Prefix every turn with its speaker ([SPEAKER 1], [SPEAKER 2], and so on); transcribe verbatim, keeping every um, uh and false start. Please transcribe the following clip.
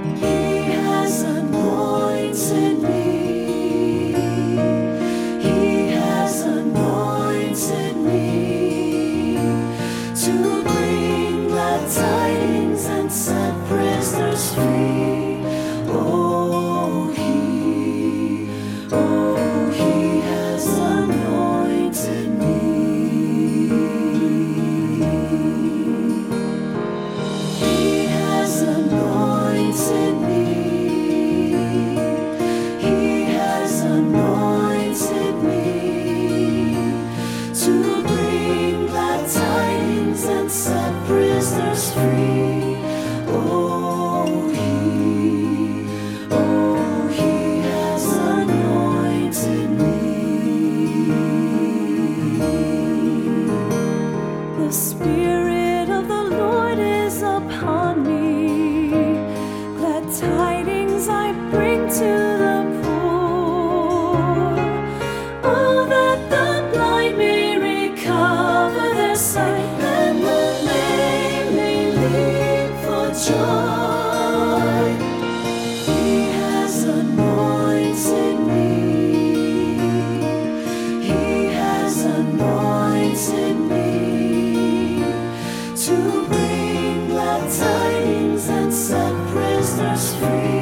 [SPEAKER 1] He has anointed me. He has anointed me to bring glad tidings and set prisoners free. Oh, he, oh, he has anointed me. He has anointed me. He has anointed me to bring glad tidings and set prisoners free. Oh, he, oh, he has anointed me. The Spirit of the Lord is upon me. Glad tidings I bring to the poor. Oh, that the blind may recover their sight, and the lame may leap for joy. He has anointed me. He has anointed me to bring glad tidings and set prisoners free.